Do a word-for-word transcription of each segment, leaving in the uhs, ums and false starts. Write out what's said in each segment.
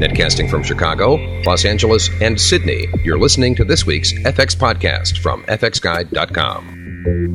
Netcasting from Chicago, Los Angeles, and Sydney, you're listening to this week's F X Podcast from f x guide dot com.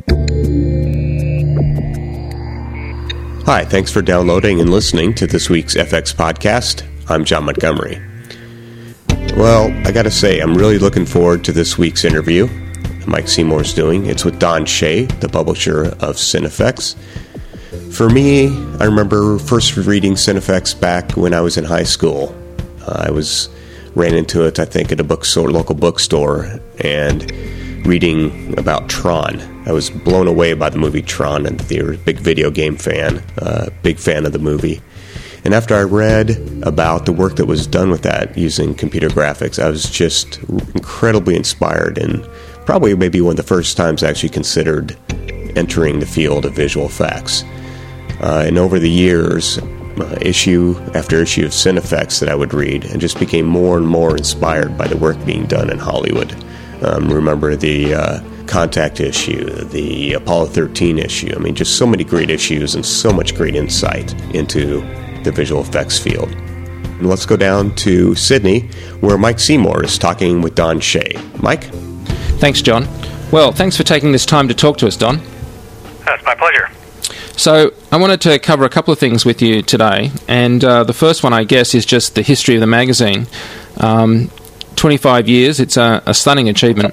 Hi, thanks for downloading and listening to this week's F X Podcast. I'm John Montgomery. Well, I gotta say, I'm really looking forward to this week's interview Mike Seymour's doing. It's with Don Shea, the publisher of Cinefex. For me, I remember first reading Cinefex back when I was in high school. Uh, I was ran into it, I think, at a bookstore, local bookstore, and reading about Tron. I was blown away by the movie Tron, and they were a big video game fan, uh, big fan of the movie. And after I read about the work that was done with that using computer graphics, I was just incredibly inspired, and probably maybe one of the first times I actually considered entering the field of visual effects. Uh, and over the years, uh, issue after issue of Cinefex that I would read, and just became more and more inspired by the work being done in Hollywood. Um, remember the uh, Contact issue, the Apollo thirteen issue. I mean, just so many great issues and so much great insight into the visual effects field. And let's go down to Sydney, where Mike Seymour is talking with Don Shea. Mike? Thanks, John. Well, thanks for taking this time to talk to us, Don. That's my pleasure. So, I wanted to cover a couple of things with you today, and uh, the first one, I guess, is just the history of the magazine. Um, twenty-five years, it's a, a stunning achievement.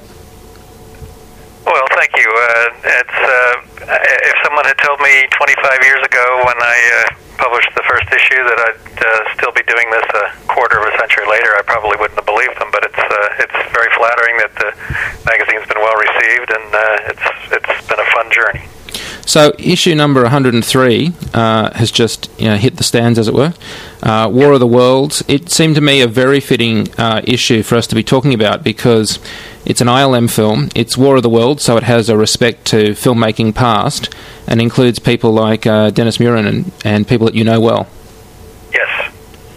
Well, thank you. Uh, it's uh, if someone had told me twenty-five years ago when I uh, published the first issue that I'd uh, still be doing this a quarter of a century later, I probably wouldn't have believed them. But it's uh, it's very flattering that the magazine's been well received, and uh, it's it's been a fun journey. So, issue number one hundred three uh, has just you know, hit the stands, as it were. Uh, War of the Worlds. It seemed to me a very fitting uh, issue for us to be talking about because it's an I L M film. It's War of the Worlds, so it has a respect to filmmaking past and includes people like uh, Dennis Muren and, and people that you know well. Yes.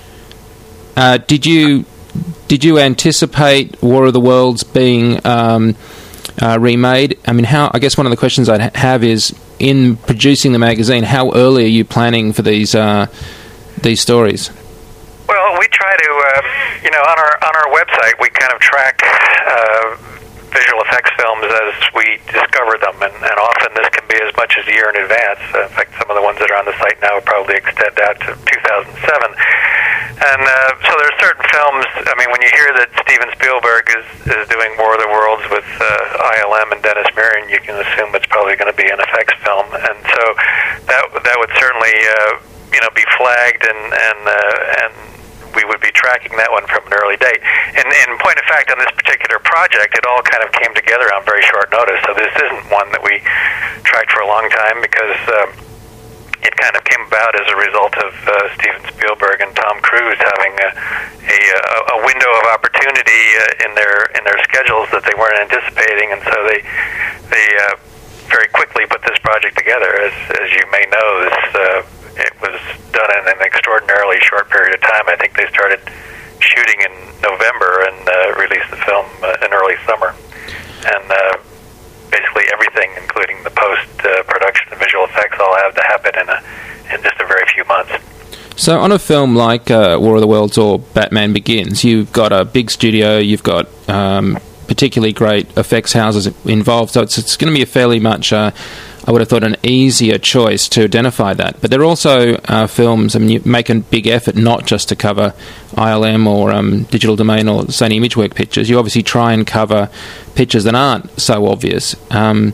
Uh, did you did you anticipate War of the Worlds being um, uh, remade? I mean, how? I guess one of the questions I'd ha- have is, in producing the magazine, how early are you planning for these uh, these stories? Well, we try to, uh, you know, on our on our website, we kind of track uh, visual effects films as we discover them, and, and often this can be as much as a year in advance. Uh, in fact, some of the ones that are on the site now probably extend out to two thousand seven. And uh, so there are certain films, I mean, when you hear that Steven Spielberg is, is doing War of the Worlds with uh, I L M and Dennis Muren, you can assume it's probably going to be an effects film. And so that that would certainly, uh, you know, be flagged, and and uh, and we would be tracking that one from an early date. And in point of fact, on this particular project, it all kind of came together on very short notice. So this isn't one that we tracked for a long time because um, it kind of came about as a result of uh, Steven Spielberg and Tom Cruise having a, a, a window of opportunity uh, in their in their schedules that they weren't anticipating, and so they they uh, very quickly put this project together. As as you may know, this uh, it was done in an extraordinarily short period of time. I think they started shooting in November and uh, released the film uh, in early summer, and uh, basically everything, including the post-production uh, and visual effects, all have to happen in a in just a very few months. So on a film like uh, War of the Worlds or Batman Begins, you've got a big studio, you've got um, particularly great effects houses involved, so it's, it's going to be a fairly much, uh, I would have thought, an easier choice to identify that. But there are also uh, films, I mean, you make a big effort not just to cover I L M or um, Digital Domain or Sony ImageWorks pictures. You obviously try and cover pictures that aren't so obvious. Um,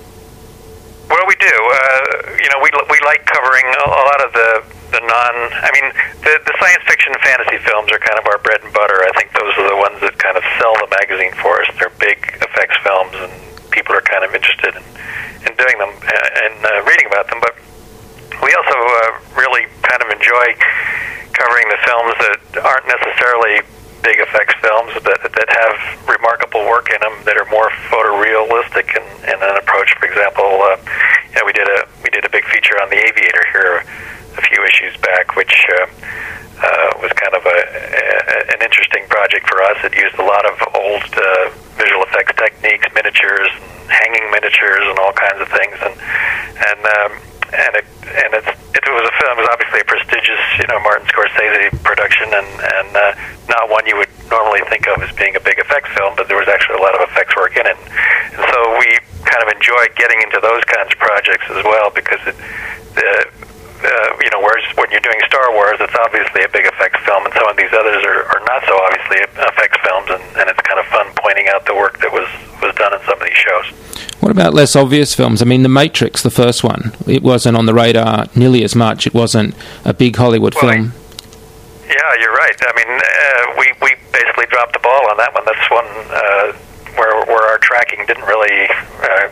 well, we do. Uh, you know, we we like covering a, a lot of the, the non... I mean, the, the science fiction and fantasy films are kind of our bread and butter. I think those are the ones that kind of sell the magazine for us. They're big effects films, and people are kind of interested in, in doing them and uh, reading about them. But we also uh, really kind of enjoy covering the films that aren't necessarily big effects films, but that have remarkable work in them, that are more photorealistic in, in an approach. For example, uh, you know, we did a we did a big feature on The Aviator here a few issues back, which uh, uh, was kind of a, a an interesting project for us. It used a lot of old uh, visual effects techniques, miniatures, hanging miniatures, and all kinds of things, and and um, and it and it's, it was a film. It was obviously a prestigious you know, Martin Scorsese production, and, and uh, not one you would normally think of as being a big effects film, but there was actually a lot of effects work in it. And so we kind of enjoy getting into those kinds of projects as well, because it, the, uh, you know, whereas when you're doing Star Wars, it's obviously a big effects film, and some of these others are, are not so obviously effects films, and, and it's kind of fun pointing out the work that was, was done in some of these shows. What about less obvious films? I mean, The Matrix, the first one, it wasn't on the radar nearly as much. It wasn't a big Hollywood well, film. Yeah, you're right. I mean, uh, we, we basically dropped the ball on that one. That's one uh, where where our tracking didn't really uh,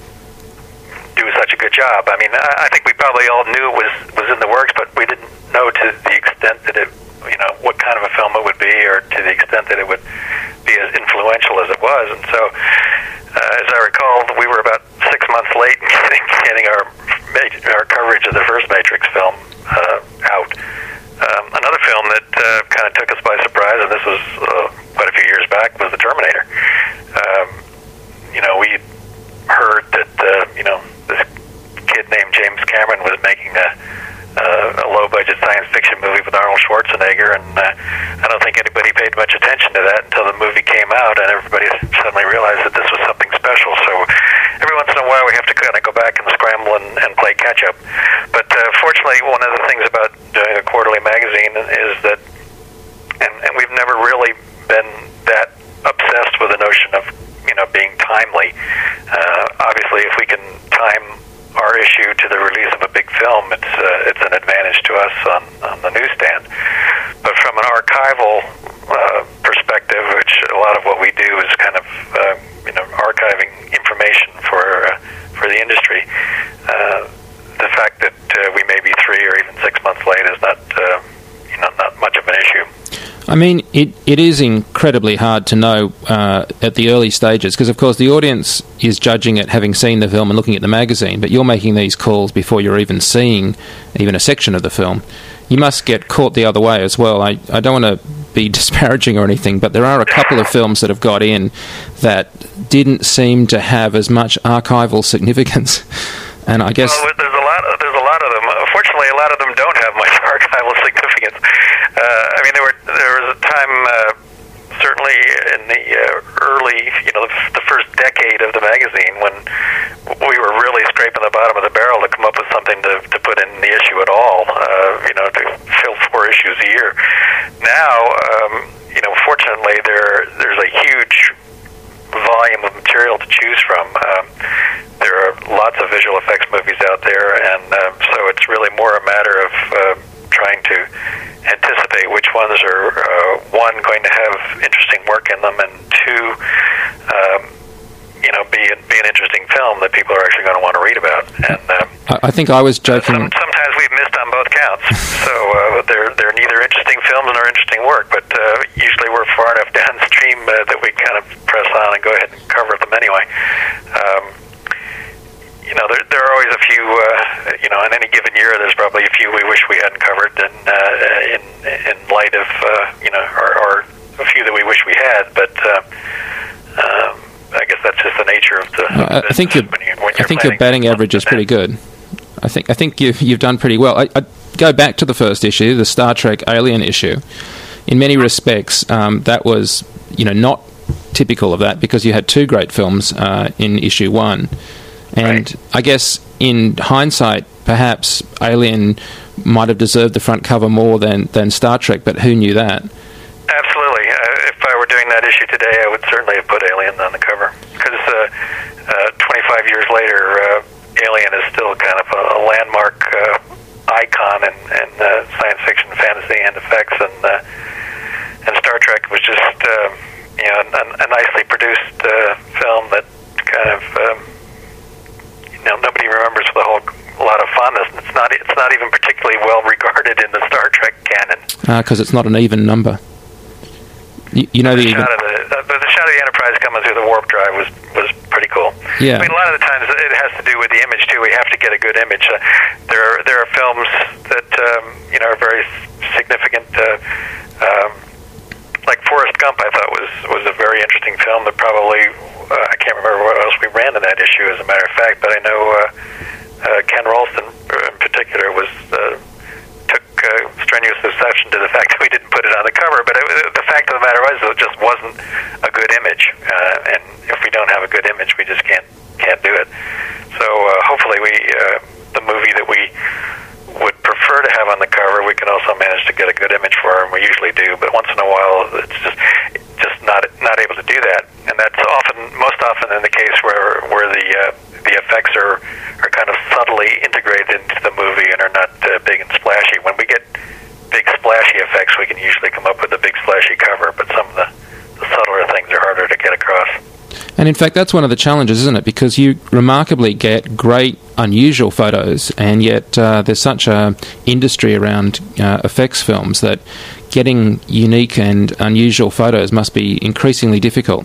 do such a good job. I mean, I, I think we probably all knew it was, was in the works, but we didn't know to the extent that it, you know, what kind of a film it would be, or to the extent that it would be as influential as it was. And so, uh, as I recall, we were about six months late in getting, getting our our coverage of the first Matrix film uh, out. Um, another film that uh, kind of took us by surprise, and this was uh, quite a few years back, was The Terminator. Um, you know, we heard that uh, you know, this kid named James Cameron was making a, uh, a low-budget science fiction movie with Arnold Schwarzenegger, and uh, I don't think anybody paid much attention to that until the movie came out, and everybody suddenly realized that this was something special. So every once in a while we have to kind of go back and scramble and, and play catch-up. But uh, fortunately, one of the things about doing a quarterly magazine is that, and, and we've never really been that obsessed with the notion of, you know, being timely. Uh, obviously, if we can time our issue to the release of a big film, it's uh, it's an advantage to us on, on the newsstand. But from an archival uh, perspective, which a lot of what we do is kind of uh, you know, archiving information for uh, for the industry, uh, the fact that uh, we may be three or even six months late is not uh, you know, not much of an issue. I mean, it, it is incredibly hard to know uh, at the early stages, because, of course, the audience is judging it having seen the film and looking at the magazine, but you're making these calls before you're even seeing even a section of the film. You must get caught the other way as well. I, I don't want to be disparaging or anything, but there are a couple of films that have got in that didn't seem to have as much archival significance. And I guess... Well, there's a lot of, there's a lot of them. Unfortunately, a lot of them don't have much archival significance. Uh, I mean, there were there was a time, uh, certainly in the uh, early, you know, the, the first decade of the magazine, when we were really scraping the bottom of the barrel to come up with something to, to put in the issue at all, uh, you know, to fill four issues a year. Now, um, you know, fortunately, there there's a huge volume of material to choose from. Um, there are lots of visual effects movies out there, and um, so it's really more a matter of uh, trying to anticipate which ones are, uh, one, going to have interesting work in them, and two, um, you know, be, be an interesting film that people are actually going to want to read about. And um, I, I think I was joking... Some, sometimes we've missed on both counts, so uh, they're, they're neither interesting films nor interesting work, but uh, usually we're far enough downstream uh, that we kind of press on and go ahead and cover them anyway. Um, You know, there, there are always a few, uh, you know, in any given year, there's probably a few we wish we hadn't covered, and uh, in in light of, uh, you know, or, or a few that we wish we had, but uh, um, I guess that's just the nature of the uh, I think, your, when you, when I think your batting average is pretty good. I think I think you've, you've done pretty well. I, I go back to the first issue, the Star Trek Alien issue. In many respects, um, that was, you know, not typical of that, because you had two great films uh, in issue one. And right. I guess in hindsight, perhaps Alien might have deserved the front cover more than, than Star Trek, but who knew that? Absolutely. Uh, if I were doing that issue today, I would certainly have put Alien on the cover. Because uh, uh, twenty-five years later, uh, Alien is still kind of a, a landmark uh, icon in, in uh, science fiction, fantasy, and effects. And, uh, and Star Trek was just uh, you know, a, a nicely produced uh, film that kind of... Um, You know, nobody remembers with a whole lot of fondness. It's not. It's not even particularly well regarded in the Star Trek canon. Because uh, it's not an even number. You, you know the, the, the shot of the, uh, but the shot of the Enterprise coming through the warp drive was was pretty cool. Yeah. I mean, a lot of the times it has to do with the image too. We have to get a good image. Uh, there are there are films that um, you know, are very significant. Uh, um, like Forrest Gump, I thought was was a very interesting film that probably. Uh, I can't remember what else we ran in that issue, as a matter of fact, but I know uh, uh, Ken Ralston, in particular, was uh, took uh, strenuous exception to the fact that we didn't put it on the cover, but it, the fact of the matter was it just wasn't a good image, uh, and if we don't have a good image, we just can't can't do it. So uh, hopefully we uh, the movie that we would prefer to have on the cover, we can also manage to get a good image for, and we usually do, but once in a while it's just just not not able to do that, and that's often most often in the case where where the uh, the effects are are kind of subtly integrated into the movie and are not uh, big and splashy. When we get big splashy effects, we can usually come up with a big splashy cover, but some of the, the subtler things are harder to get across. And in fact, that's one of the challenges, isn't it? Because you remarkably get great, unusual photos, and yet uh, there's such a industry around uh, effects films that getting unique and unusual photos must be increasingly difficult.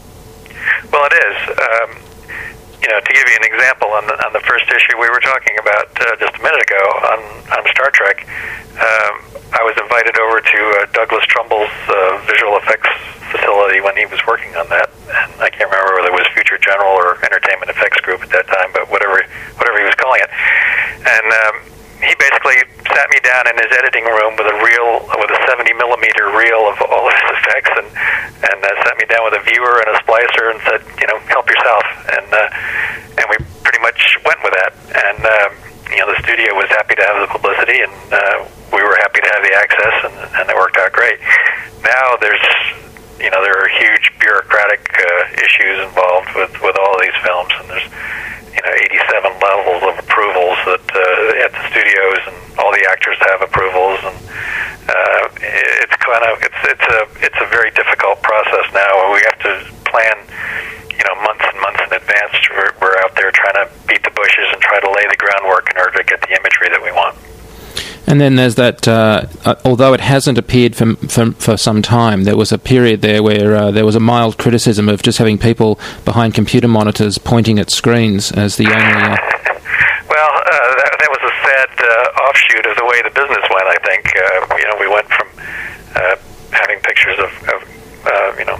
Well, it is. Um, you know, to give you an example, on the, on the first issue we were talking about uh, just a minute ago on, on Star Trek, um, I was invited over to uh, Douglas Trumbull's uh, visual effects facility when he was working on that, and I can't remember whether it was Future General or Entertainment Effects Group at that time, but whatever whatever he was calling it. And um, he basically sat me down in his editing room with a reel, with a seventy millimeter reel of all of his effects, and and uh, sat me down with a viewer and a splicer and said, you know, help yourself. And uh, and we pretty much went with that. And um, you know, the studio was happy to have the publicity, and uh, we were happy to have the access, and, and it worked out great. Now there's you know, there are huge bureaucratic uh, issues involved with, with all of these films, and there's, you know, eighty-seven levels of approvals that uh, at the studios, and all the actors have approvals, and uh, it's kind of it's it's a it's a very difficult process now. We have to plan, you know, months and months in advance. We're, we're out there trying to beat the bushes and try to lay the groundwork in order to get the imagery that we want. And then there's that, uh, uh, although it hasn't appeared for, for for some time, there was a period there where uh, there was a mild criticism of just having people behind computer monitors pointing at screens as the only... Uh... Well, uh, that, that was a sad uh, offshoot of the way the business went, I think. Uh, you know, we went from uh, having pictures of, of uh, you know,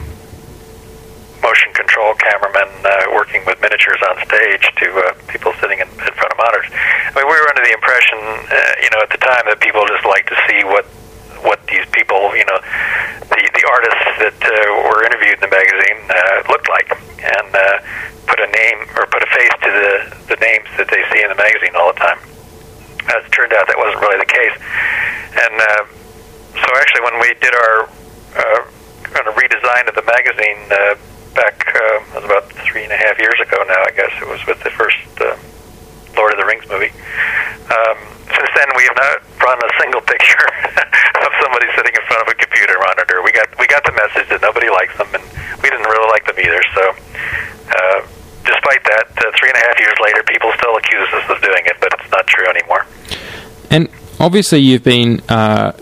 motion control cameramen uh, working with miniatures on stage to uh, people sitting in, in front of monitors. I mean, we were under the impression, uh, you know, at the time that people just like to see what what these people, you know, the the artists that uh, were interviewed in the magazine uh, looked like, and uh, put a name or put a face to the the names that they see in the magazine all the time. As it turned out, that wasn't really the case, and uh, so actually, when we did our uh, kind of redesign of the magazine. Uh, Back, uh, it was about three and a half years ago now, I guess. It was with the first uh, Lord of the Rings movie. Um, since then, we have not run a single picture of somebody sitting in front of a computer monitor. We got we got the message that nobody likes them, and we didn't really like them either. So, uh, despite that, uh, three and a half years later, people still accuse us of doing it, but it's not true anymore. And obviously, you've been uh,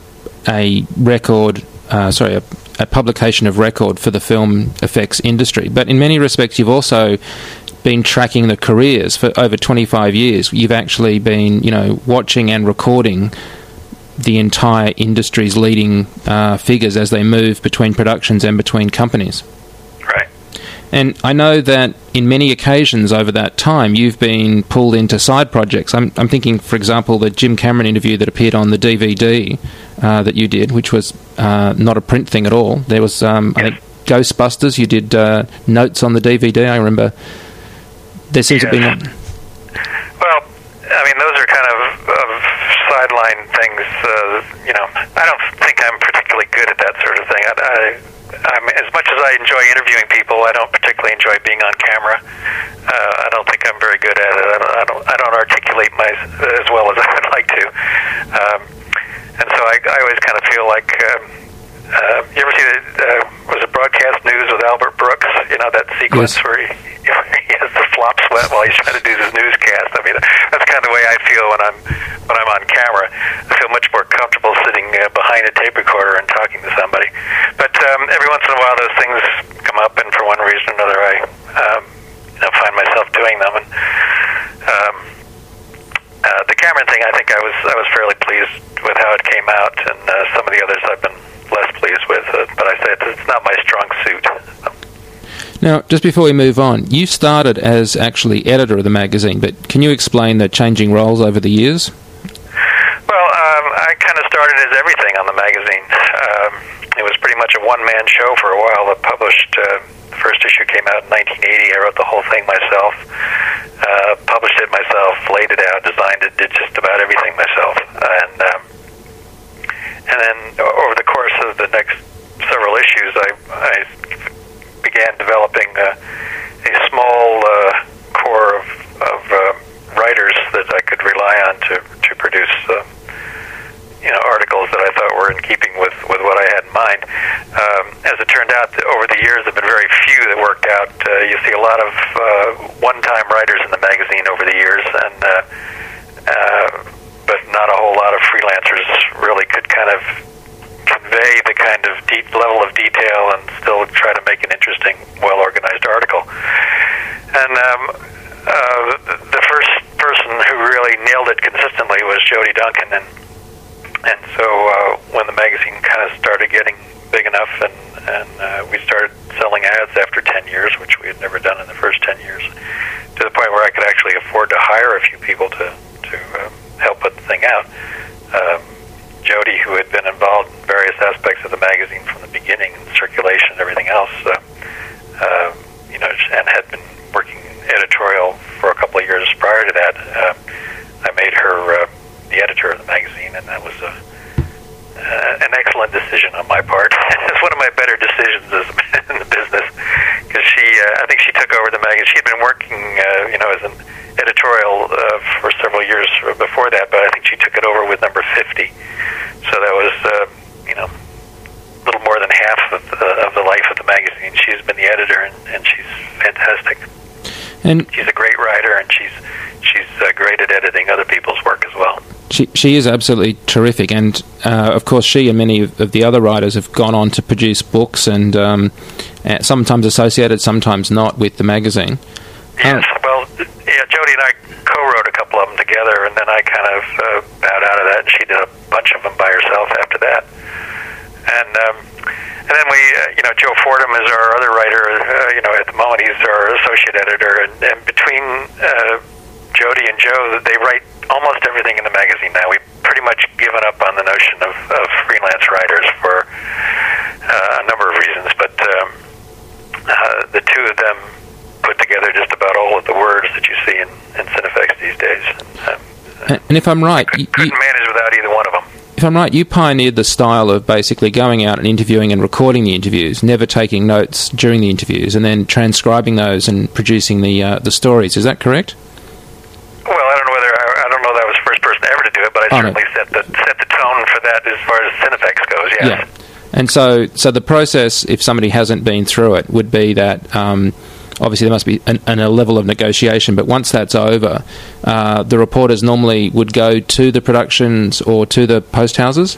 a record, uh, sorry, a a publication of record for the film effects industry. But in many respects, you've also been tracking the careers for over twenty-five years. You've actually been, you know, watching and recording the entire industry's leading uh, figures as they move between productions and between companies. Right. And I know that in many occasions over that time, you've been pulled into side projects. I'm, I'm thinking, for example, the Jim Cameron interview that appeared on the D V D uh, that you did, which was uh, not a print thing at all. There was, um, I think, Ghostbusters. You did uh, notes on the D V D, I remember. There seems yes. to be... No- well, I mean, those are kind of, of sideline things. Uh, you know, I don't think I'm particularly good at that sort of thing. I... I Um, as much as I enjoy interviewing people, I don't particularly enjoy being on camera. Uh, I don't think I'm very good at it. I don't. I don't, I don't articulate my as well as I would like to. Um, and so I, I always kind of feel like. Um, uh, you ever see the uh, was it Broadcast News with Albert Brooks? You know that sequence yes. where he, he has the flop sweat while he's trying to do his newscast. I mean, that's kind of the way I feel when I'm when I'm on camera. I feel much more comfortable sitting uh, behind a tape recorder and talking to somebody. But um, every once in a while, those things come up, and for one reason or another, I um, you know, find myself doing them. And um, uh, the Cameron thing, I think I was I was fairly pleased with how it came out, and uh, some of the others I've been less pleased with. Uh, but I say it's, it's not my strong suit. Now, just before we move on, you started as actually editor of the magazine, but can you explain the changing roles over the years? Well, um, I kind of started as everything on the magazine. Um, it was pretty much a one-man show for a while. The published uh, the first issue came out in nineteen eighty. I wrote the whole thing myself, uh, published it myself, laid it out, designed it, did just about everything myself. And um, and then over the course of the next several issues, I, I began developing a, a small uh, core of, of uh, writers that I could rely on to to produce uh, you know articles that I thought were in keeping with, with what I had in mind. Um, as it turned out, over the years, there have been very few that worked out. Uh, you see a lot of uh, one-time writers in the magazine over the years, and uh, uh, but not a whole lot of freelancers really could kind of convey the kind of deep level of detail and still try to make an interesting, well-organized article. And um, uh, the first person who really nailed it consistently was Jody Duncan, and and so uh, when the magazine kind of started getting big enough, and and uh, we started selling ads after ten years, which we had never done in the first ten years, to the point where I could actually afford to hire a few people to to um, help put the thing out. Um, Jody, who had been involved in various aspects of the magazine from the beginning, circulation and everything else, uh, uh, you know, and had been working editorial for a couple of years prior to that, uh, I made her uh, the editor of the magazine, and that was a, uh, an excellent decision on my part. It's one of my better decisions as in the business, because she, uh, I think she took over the magazine. She had been working, uh, you know, as an editorial uh, for several years before that, but I think she took it over with number fifty. So that was, uh, you know, a little more than half of the, of the life of the magazine. She's been the editor, and, and she's fantastic. And she's a great writer, and she's she's uh, great at editing other people's work as well. She she is absolutely terrific, and uh, of course she and many of the other writers have gone on to produce books, and um, sometimes associated, sometimes not, with the magazine. Yes, um, well, yeah, Jody and I co-wrote a couple of them together, and then I kind of uh, bowed out of that, and she did a bunch of them by herself after that. And um, and then we, uh, you know, Joe Fordham is our other writer. Uh, you know, at the moment he's our associate editor, and, and between uh, Jody and Joe, they write almost everything in the magazine now. We've pretty much given up on the notion of, of freelance writers for uh, a number of reasons, but um, uh, the two of them put together just about all of the words that you see in, in Cinefex these days. And, um, and if I'm right, couldn't, you, couldn't manage without either one of them. If I'm right, you pioneered the style of basically going out and interviewing and recording the interviews, never taking notes during the interviews, and then transcribing those and producing the uh, the stories. Is that correct? Well, I don't know whether I, I don't know that I was the first person ever to do it, but I oh, certainly no. set the set the tone for that as far as Cinefex goes. Yes. Yeah. And so, so the process, if somebody hasn't been through it, would be that. Um, Obviously, there must be an, an, a level of negotiation, but once that's over, uh, the reporters normally would go to the productions or to the post houses?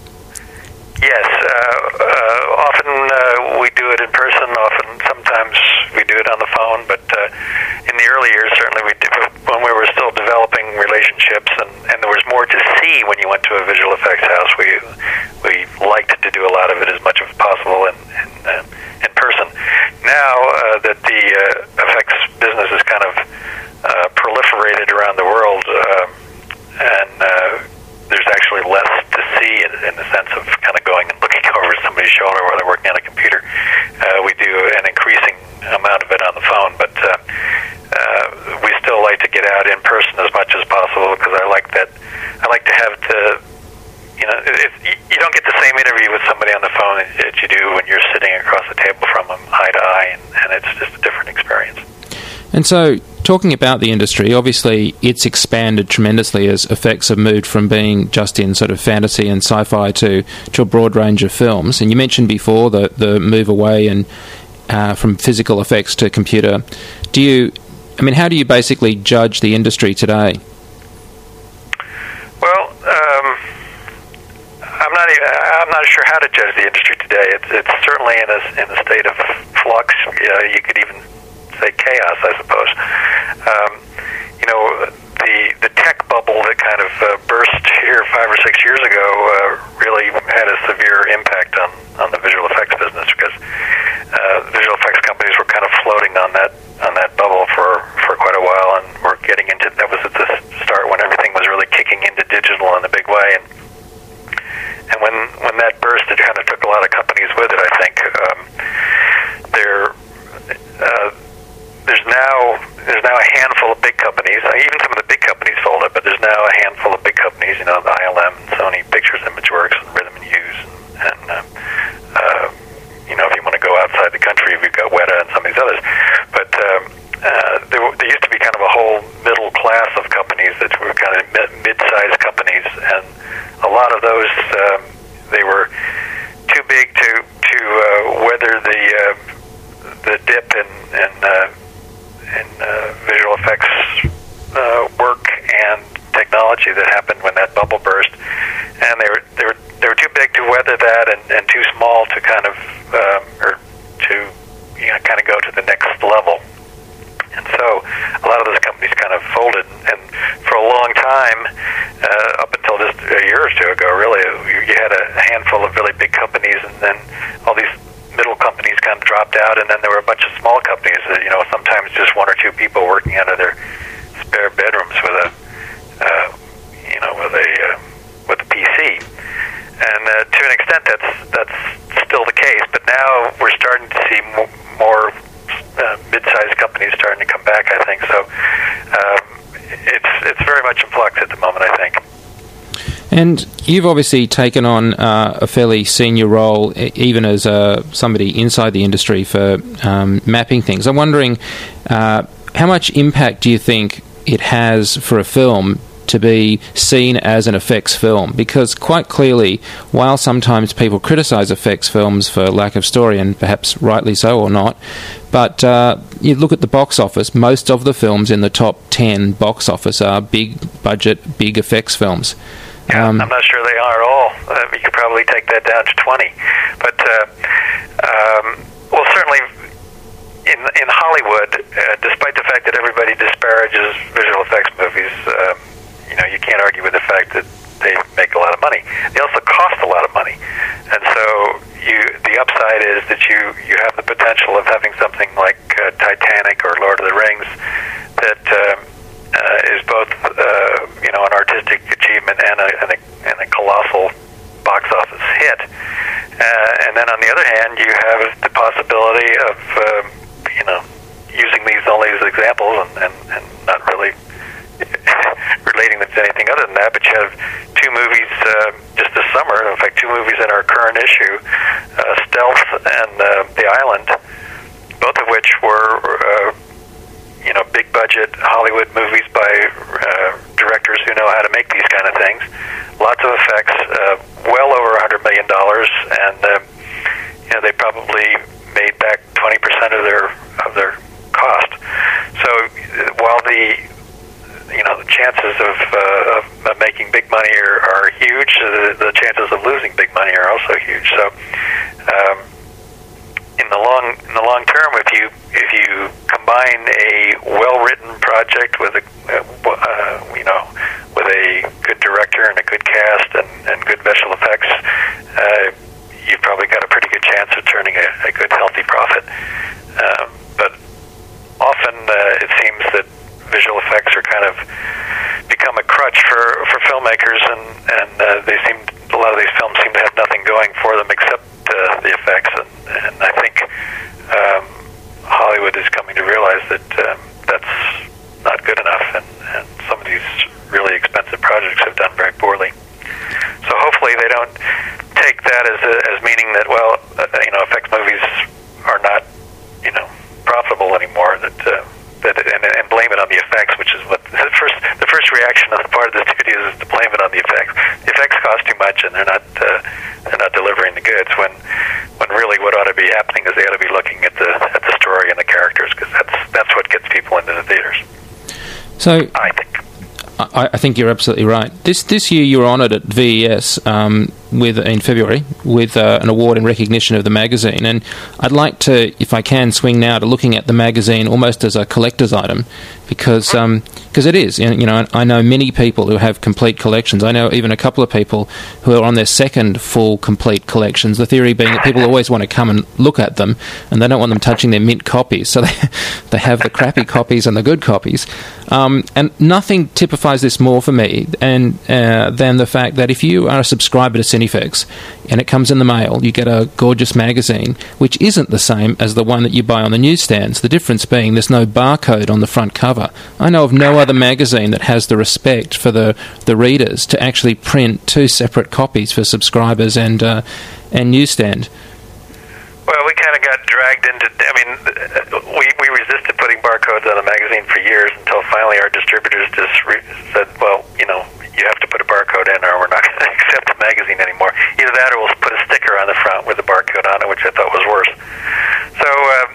Yes. Uh, uh, often uh, we do it in person. Often, sometimes we do it on the phone. But uh, in the early years, certainly we did, when we were still developing relationships, and, and there was more to see when you went to a visual effects house. We we liked to do a lot of it as much as possible in in, uh, in person. Now uh, that the uh, effects business is kind of uh, proliferated around the world, uh, and uh, there's actually less to see in, in the sense of kind of going and looking over somebody's shoulder while they're working on a computer. Uh, we do an increasing amount of it on the phone, but uh, uh, we still like to get out in person as much as possible, because I like that. I like to have to. You know, it, you don't get the same interview with somebody on the phone that you do when you're sitting across the table from them, eye to eye, and, and it's just a different experience. And so, talking about the industry, obviously it's expanded tremendously as effects have moved from being just in sort of fantasy and sci-fi to, to a broad range of films. And you mentioned before the, the move away and uh, from physical effects to computer. Do you, I mean, how do you basically judge the industry today? Well, um... I'm not even, I'm not sure how to judge the industry today. It's it's certainly in a in a state of flux. Uh, you could even say chaos, I suppose. Um, you know, the the tech bubble that kind of uh, burst here five or six years ago uh, really had a severe impact on, on the visual effects business, because uh, visual effects companies were kind of floating on that on that bubble for, for quite a while, and we're getting into that was at the start when everything was really kicking into digital in a big way. And burst, it kind of took a lot of companies with it, I think. Um, there, uh, there's now there's now a handful of big companies. Even some of the big companies folded, but there's now a handful of big companies. You know, the I L M, Sony Pictures Imageworks, and Rhythm and Hughes, and, and uh, uh, you know, if you want to go outside the country, we've got Weta and some of these others. But um, uh, there, there used to be kind of a whole middle class of companies that were kind of mid-sized companies, and a lot of those um, they were too big to to uh, weather the uh, the dip in in, uh, in uh, visual effects uh, work and technology that happened when that bubble burst, and they were they were they were too big to weather that, and, and too small to kind of um, or to you know kind of go to the next level. And so a lot of those companies kind of folded, and for a long time, uh, up until just a year or two ago, really, you had a handful of really big companies, and then all these middle companies kind of dropped out, and then there were a bunch of small companies that, you know, sometimes just one or two people working out of their spare bedrooms with a, uh, you know, with a uh, with a P C. And uh, to an extent, that's that's still the case, but now we're starting to see more. more Uh, mid-sized companies starting to come back, I think. So um, it's it's very much in flux at the moment, I think. And you've obviously taken on uh, a fairly senior role, even as uh, somebody inside the industry, for um, mapping things. I'm wondering, uh, how much impact do you think it has for a film to be seen as an effects film? Because quite clearly, while sometimes people criticise effects films for lack of story, and perhaps rightly so or not, but uh, you look at the box office, most of the films in the top ten box office are big budget, big effects films. Yeah, um, I'm not sure they are at all. Uh, you could probably take that down to twenty. But, uh, um, well, certainly in in Hollywood, uh, despite the fact that everybody disparages visual effects movies, um, you know, you can't argue with the fact that they make a lot of money. They also cost a lot of money. And so you, the upside is that you, you have the potential of having something like uh, Titanic or Lord of the Rings that um, uh, is both, uh, you know, an artistic achievement and a, and a, and a colossal box office hit. Uh, and then on the other hand, you have the possibility of, um, you know, using these only as examples and, and, and not really relating them to anything other than that, but you have two movies uh, just this summer, in fact two movies in our current issue, uh, Stealth and uh, The Island, both of which were uh, you know, big budget Hollywood movies by uh, directors who know how to make these kind of things. Lots of effects, uh, well over one hundred million dollars, and uh, you know, they probably made back twenty percent of their of their cost. So uh, while the you know, the chances of, uh, of, of making big money are, are huge. The, the chances of losing big money are also huge. So, um, in the long in the long term, if you if you combine a well-written project with a uh, you know with a good director and a good cast and, and good visual effects, uh, you've probably got a pretty good chance of turning a, a good, healthy profit. Um, but often uh, it seems that visual effects are kind of become a crutch for, for filmmakers, and, and uh, they seem a lot of these films seem to have nothing going for them except uh, the effects, and, and I think um, Hollywood is coming to realize that um, that's not good enough, and, and some of these really expensive projects have done very poorly. So hopefully they don't take that as a, as meaning that, well, uh, you know, effects movies are not, you know, profitable anymore, that uh, That, and, and blame it on the effects, which is what the first the first reaction on the part of the studios is to blame it on the effects. The effects cost too much, and they're not uh, they're not delivering the goods. When when really what ought to be happening is they ought to be looking at the at the story and the characters, because that's that's what gets people into the theaters. So I think. I, I think you're absolutely right. This this year you were honoured at V E S um, with in February with uh, an award in recognition of the magazine, and I'd like to, if I can, swing now to looking at the magazine almost as a collector's item, because um, cause it is. You know, I know many people who have complete collections. I know even a couple of people who are on their second full complete collections, the theory being that people always want to come and look at them, and they don't want them touching their mint copies, so they, they have the crappy copies and the good copies. Um, and nothing typifies this more for me and uh, than the fact that if you are a subscriber to Cinefix and it comes in the mail, you get a gorgeous magazine, which isn't the same as the one that you buy on the newsstands. The difference being there's no barcode on the front cover. I know of no other magazine that has the respect for the, the readers to actually print two separate copies for subscribers and uh, and newsstand. Well, we kind of got dragged into, I mean, we, we resisted putting barcodes on a magazine for years until finally our distributors just re- said, well, you know, you have to put a barcode in or we're not going to accept the magazine anymore. Either that or we'll put a sticker on the front with a barcode on it, which I thought was worse. So, um,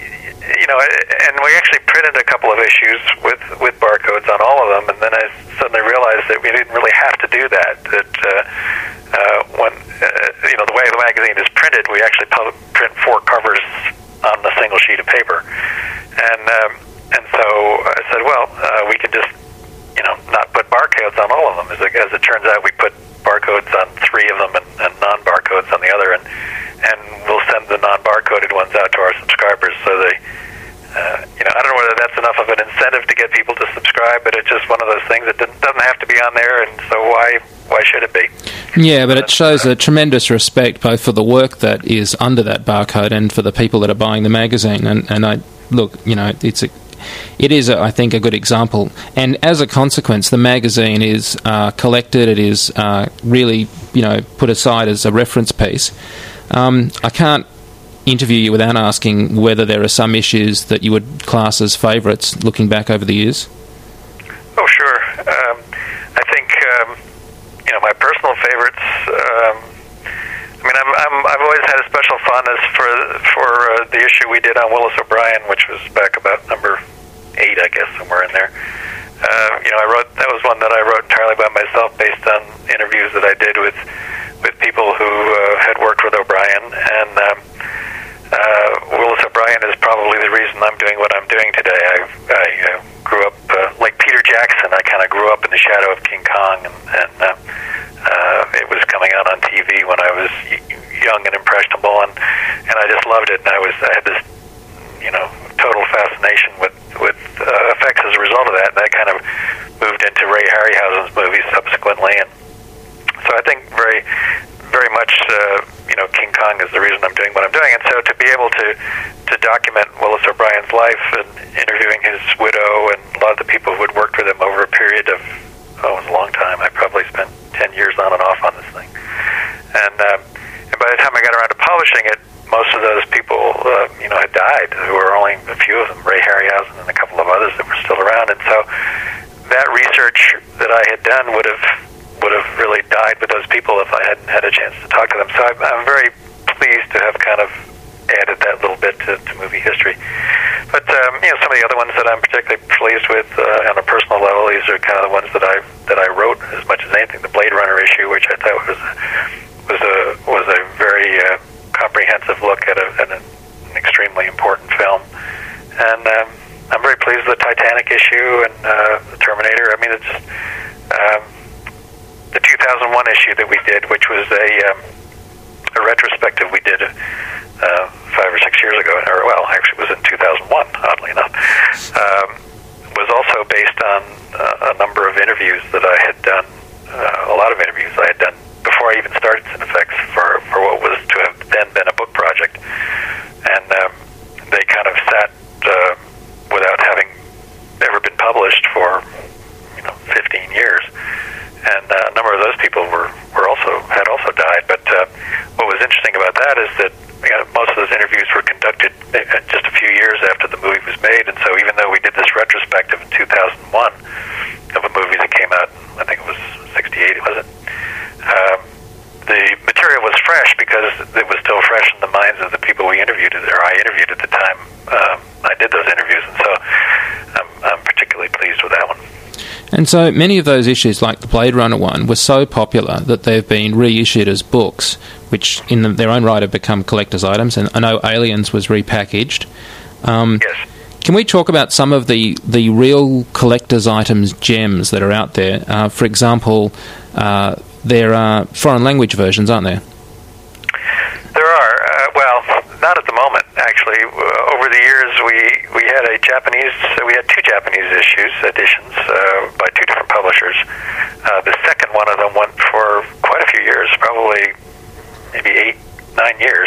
you know, and we actually printed a couple of issues with, with barcodes on all of them, and then I suddenly realized that we didn't really have to do that, that uh, uh, when, uh, you know, the way the magazine is printed, we actually pub- print four covers on a single sheet of paper. And um, and so I said, well, uh, we could just, you know, not put barcodes on all of them. As it, as it turns out, we put barcodes on three of them and, and non-barcodes on the other, and and we'll send the non-barcoded ones out to our subscribers so they, uh, you know, I don't know whether that's enough of an incentive to get people to subscribe, but it's just one of those things that doesn't have to be on there, and so why why should it be? Yeah, but it shows a tremendous respect both for the work that is under that barcode and for the people that are buying the magazine. And, and I look, you know, it's a, it is, a, I think, a good example. And as a consequence, the magazine is uh, collected. It is uh, really, you know, put aside as a reference piece. Um, I can't interview you without asking whether there are some issues that you would class as favourites looking back over the years. Oh, sure. Um, I think, um, you know, my personal favourites, um, I mean, I'm, I'm, I've always had a special fondness for for uh, the issue we did on Willis O'Brien, which was back about number eight, I guess, somewhere in there. Uh, you know, I wrote, that was one that I wrote entirely by myself based on interviews that I did with with people who uh, had worked with O'Brien, and um, uh, Willis O'Brien is probably the reason I'm doing what I'm doing today. I, I uh, grew up, uh, like Peter Jackson, I kind of grew up in the shadow of King Kong, and, and uh, uh, it was coming out on T V when I was young and impressionable, and, and I just loved it, and I was I had this, you know, total fascination with, with uh, effects as a result of that, and that kind of moved into Ray Harryhausen's movies subsequently, and so I think very, very much, uh, you know, King Kong is the reason I'm doing what I'm doing. And so to be able to, to document Willis O'Brien's life and interviewing his widow and a lot of the people who had worked with him over a period of, oh, it was a long time. I probably spent ten years on and off on this thing. And, um, and by the time I got around to publishing it, most of those people, uh, you know, had died. There were only a few of them, Ray Harryhausen and a couple of others that were still around. And so that research that I had done would have would have really died with those people if I hadn't had a chance to talk to them. So I'm, I'm very pleased to have kind of added that little bit to, to movie history. But, um, you know, some of the other ones that I'm particularly pleased with uh, on a personal level, these are kind of the ones that I that I wrote as much as anything. The Blade Runner issue, which I thought was was a was a very uh, comprehensive look at, a, at an extremely important film. And um, I'm very pleased with the Titanic issue and uh, the Terminator. I mean, it's just... Um, the two thousand one issue that we did, which was a, um, a retrospective we did uh, five or six years ago, or well, actually it was in two thousand one, oddly enough, um, was also based on uh, a number of interviews that I had done, uh, a lot of interviews I had done before I even started Cinefix for, for what was to have then been a book project. And um, they kind of sat uh, without having ever been published for, you know, fifteen years. And uh, a number of those people were, were also had also died. But uh, what was interesting about that is that, you know, most of those interviews were conducted just a few years after the movie was made. And so even though we did this retrospective in two thousand one of a movie that came out, I think it was sixty-eight, was it? Um, the material was fresh because it was still fresh in the minds of the people we interviewed, or I interviewed at the time um, I did those interviews. And so I'm, I'm particularly pleased with that one. And so many of those issues, like the Blade Runner one, were so popular that they've been reissued as books, which in the, their own right have become collector's items. And I know Aliens was repackaged. Um, yes. can we talk about some of the, the real collector's items, gems that are out there? Uh, for example, uh, there are foreign language versions, aren't there? There are. Uh, well, not at the moment, actually. Uh, over the years, we, we had a Japanese, uh, we had two Japanese issues, editions, uh, by two different publishers. Uh, the second one of them went for quite a few years, probably maybe eight, nine years.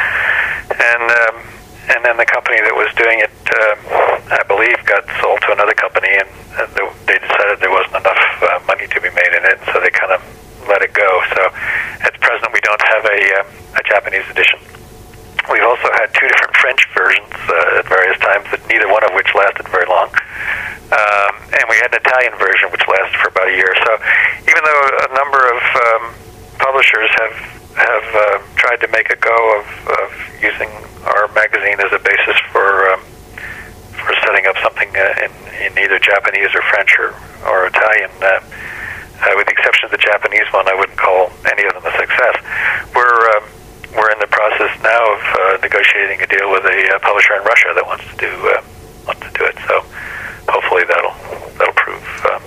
And um, and then the company that was doing it, uh, I believe, got sold to another company, and, and they decided there wasn't enough uh, money to be made in it, so they kind of let it go. So at present, we don't have a, uh, a Japanese edition. We've also had two different French versions uh, at various times, that neither one of which lasted very long. Um, and we had an Italian version which lasted for about a year. So even though a number of um, publishers have have uh, tried to make a go of, of using our magazine as a basis for um, for setting up something uh, in, in either Japanese or French or, or Italian, uh, uh, with the exception of the Japanese one, I wouldn't call any of them a success. We're um, we're in the process now of uh, negotiating a deal with a uh, publisher in Russia that wants to do uh, wants to do it. So hopefully that'll that'll prove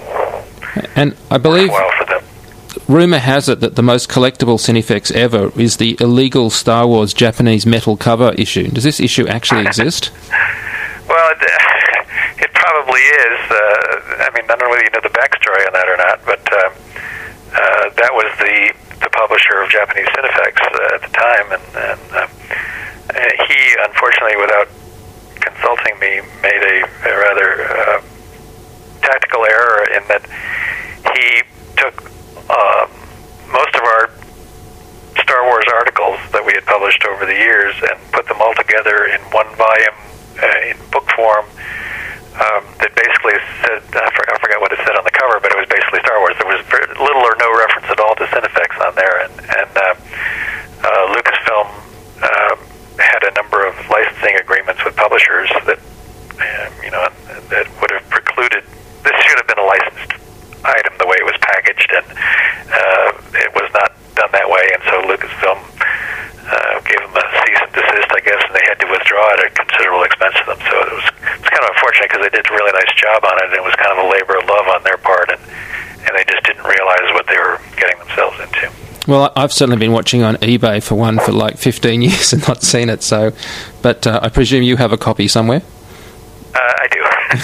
um, and I believe well for them. Rumour has it that the most collectible Cinefex ever is the illegal Star Wars Japanese metal cover issue. Does this issue actually exist? Well, it, it probably is. Uh, I mean, I don't know whether you know the backstory on that or not, but uh, uh, that was the the publisher of Japanese Cinefex uh, at the time, and, and uh, he, unfortunately, without consulting me, made a, a rather uh, tactical error in that he took uh, most of our Star Wars articles that we had published over the years and put them all together in one volume uh, in book form um, that basically said, I forgot, I forgot what it said on the cover, but it was basically Star Wars. There was very little or no reference at all to Cinefex on there, and, and uh, uh, Lucasfilm uh, had a number of licensing agreements with publishers that, um, you know, that would have precluded, this should have been a licensed item the way it was packaged, and uh, it was not done that way, and so Lucasfilm uh, gave them a cease and desist, I guess, and they had to withdraw at a considerable expense to them. So it was, it was kind of unfortunate because they did a really nice job on it, and it was kind of a labor of love on their part, and, and they just didn't realize what they were getting themselves into. Well, I've certainly been watching on eBay for one for like fifteen years and not seen it, so, but uh, I presume you have a copy somewhere? Uh, I do.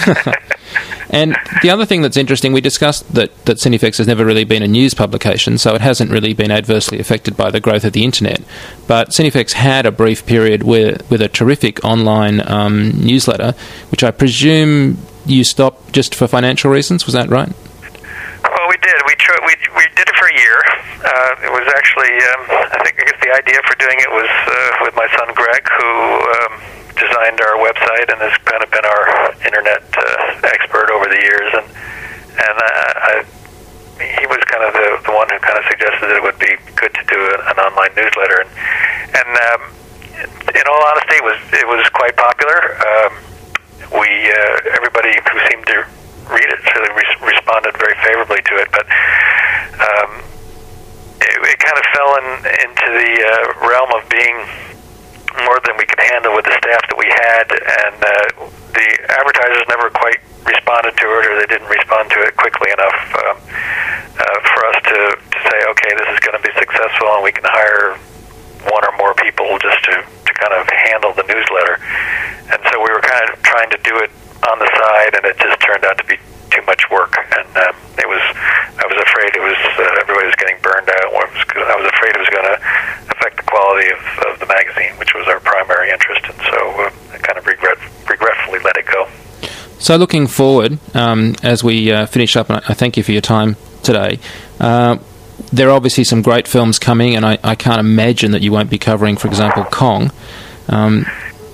And the other thing that's interesting, we discussed that, that Cinefex has never really been a news publication, so it hasn't really been adversely affected by the growth of the internet. But Cinefex had a brief period with, with a terrific online um, newsletter, which I presume you stopped just for financial reasons. Was that right? Well, we did. We tr- we we did it for a year. Uh, it was actually, um, I think, I guess the idea for doing it was uh, with my son Greg, who um, designed our website and has kind of been our internet uh, expert over the years, and and uh, I, he was kind of the, the one who kind of suggested that it would be good to do a, an online newsletter, and and um, in all honesty, it was it was quite popular. Um, we uh, everybody who seemed to read it really re- responded very favorably to it, but um, it, it kind of fell in, into the uh, realm of being more than we could handle with the staff that we had, and uh, the advertisers never quite responded to it, or they didn't respond to it quickly enough uh, uh, for us to, to say, okay, this is going to be successful, and we can hire one or more people just to, to kind of handle the newsletter. And so we were kind of trying to do it on the side, and it just turned out to be too much work, and um, it was, I was afraid it was, uh, everybody was getting burned out. I was afraid it was going to affect the quality of, of the magazine, which was our primary interest, and so uh, I kind of regret, regretfully let it go. So looking forward, um, as we uh, finish up, and I thank you for your time today, uh, there are obviously some great films coming, and I, I can't imagine that you won't be covering, for example, Kong. Um,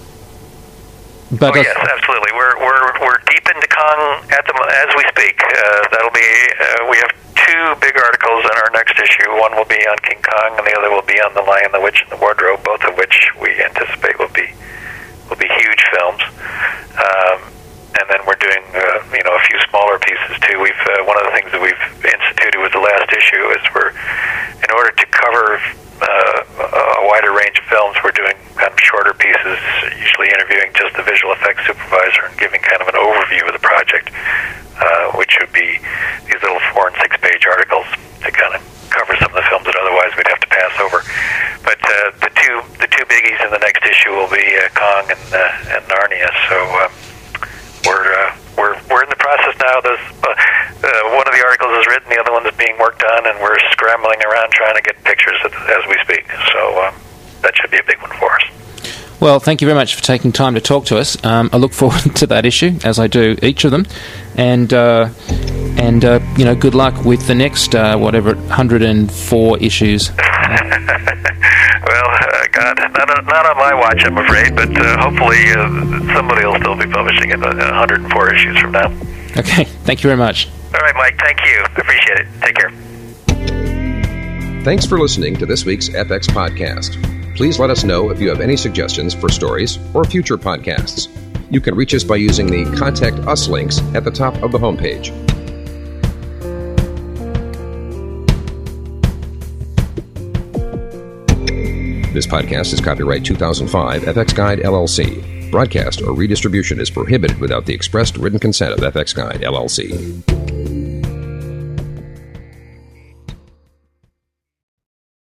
but oh, yes, absolutely. We're we're we're deep into Kong at the as we speak. Uh, that'll be uh, we have two big articles in our next issue. One will be on King Kong, and the other will be on The Lion, the Witch, and the Wardrobe. Both of which we anticipate will be will be huge films. Um, and then we're doing uh, you know a few smaller pieces too. We've uh, one of the things that we've instituted with the last issue is we're in order to cover uh, a wider range of films, we're doing kind of shorter pieces, usually interviewing just the visual effects supervisor and giving kind of an overview of the project, uh, which would be these little four and six page articles to kind of cover some of the films that otherwise we'd have to pass over. But uh, the two the two biggies in the next issue will be uh, Kong and uh, and Narnia. So um, we're uh, we're we're in the process now. Those uh, uh, one of the articles is written, the other one is being worked on, and we're scrambling around trying to get pictures as we speak. So um, that should be a big one for us. Well, thank you very much for taking time to talk to us. Um, I look forward to that issue, as I do each of them, and uh, and uh, you know, good luck with the next uh, whatever one hundred four issues. Well, uh, God, not on, not on my watch, I'm afraid, but uh, hopefully uh, somebody will still be publishing it one hundred four issues from now. Okay, thank you very much. All right, Mike, thank you. Appreciate it. Take care. Thanks for listening to this week's F X Podcast. Please let us know if you have any suggestions for stories or future podcasts. You can reach us by using the Contact Us links at the top of the homepage. This podcast is copyright two thousand five F X Guide L L C. Broadcast or redistribution is prohibited without the expressed written consent of F X Guide L L C.